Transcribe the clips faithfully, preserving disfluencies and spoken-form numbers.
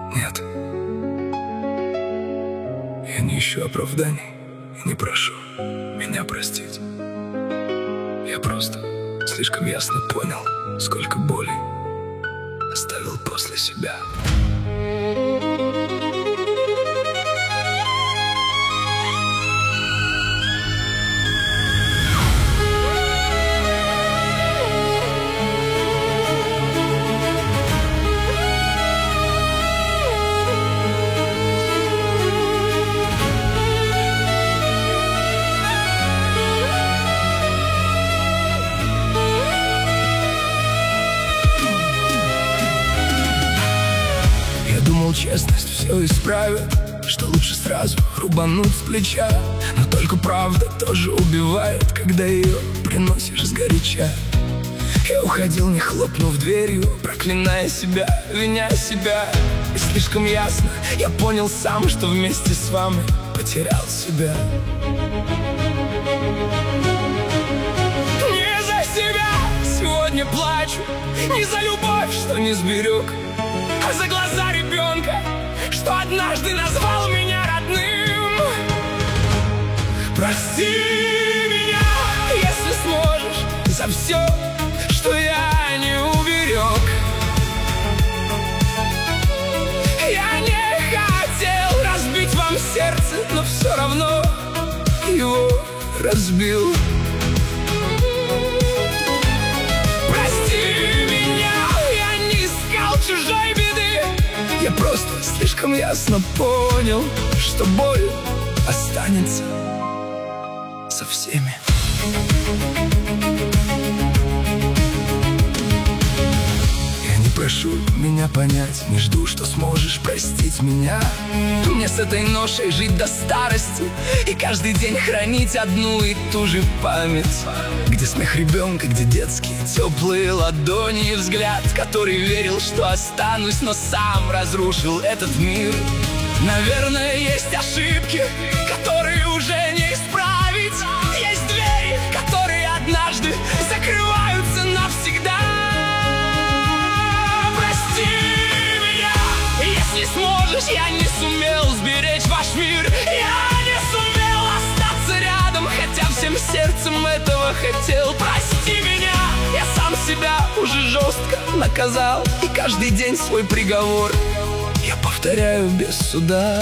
Нет. Я не ищу оправданий и не прошу меня простить. Я просто слишком ясно понял, сколько боли оставил после себя. Думал, честность все исправит, что лучше сразу рубануть с плеча. Но только правда тоже убивает, когда ее приносишь сгоряча. Я уходил, не хлопнув дверью, проклиная себя, виня себя. И слишком ясно я понял сам, что вместе с вами потерял себя. Не за себя сегодня плачу, не за любовь, что не сберег, а за глаза ребенка, что однажды назвал меня родным. Прости меня, если сможешь, за все, что я не уберег. Я не хотел разбить вам сердце, но все равно его разбил. Чужой беды. Я просто слишком ясно понял, что боль останется со всеми. Я не прошу меня понять, не жду, что сможешь простить меня. Мне с этой ношей жить до старости и каждый день хранить одну и ту же память. Где смех ребенка, где детские теплые ладони и взгляд, который верил, что останусь, но сам разрушил этот мир. Наверное, есть ошибки, которые уже не исправить. Есть двери, которые однажды закрываются навсегда. Прости меня, если сможешь, я не сумел сберечь ваш мир. Я не сумел остаться рядом, хотя всем сердцем этого хотел. Прости меня, я сам себя уже жестко наказал, и каждый день свой приговор я повторяю без суда.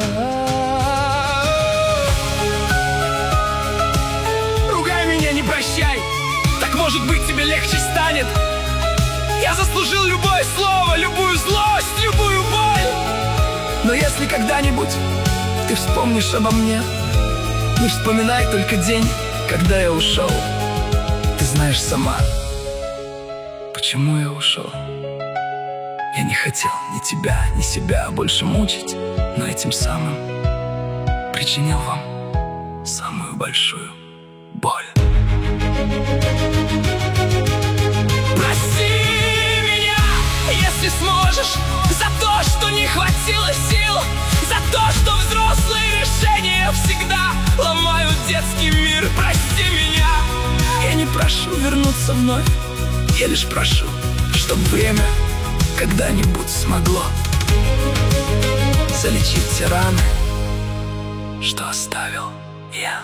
Ругай меня, не прощай, так может быть тебе легче станет. Я заслужил любое слово, любую злость, любую боль. Но если когда-нибудь ты вспомнишь обо мне, не вспоминай только день, когда я ушел. Ты знаешь сама, почему я ушел. Я не хотел ни тебя, ни себя больше мучить, но этим самым причинил вам самую большую боль. Прости меня, если сможешь, за то, что не хватило сил, за то, что взрослые решения всегда ломают детский мир. Прости меня, я не прошу вернуться вновь, я лишь прошу, чтобы время когда-нибудь смогло залечить те раны, что оставил я.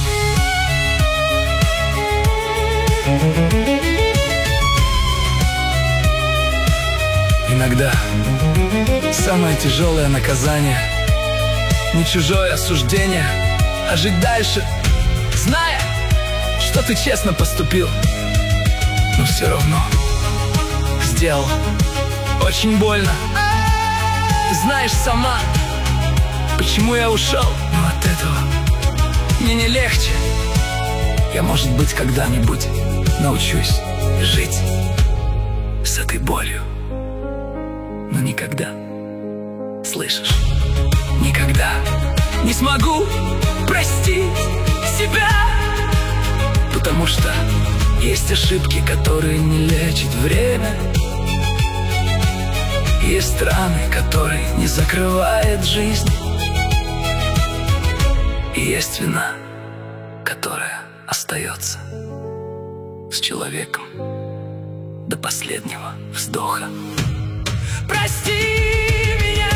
Иногда самое тяжелое наказание не чужое осуждение, а жить дальше, зная, что ты честно поступил, но все равно сделал очень больно. Ты знаешь сама, почему я ушел, но от этого мне не легче. Я, может быть, когда-нибудь научусь жить с этой болью, но никогда, слышишь, никогда не смогу простить себя, потому что есть ошибки, которые не лечит время. Есть раны, которые не закрывает жизнь. И есть вина, которая остается с человеком до последнего вздоха. Прости меня,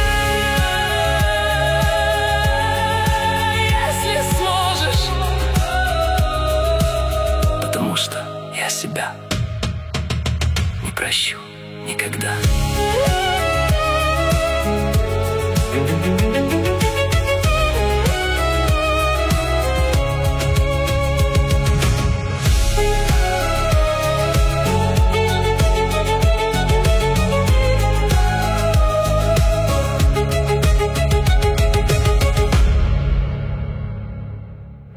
тебя не прощу никогда.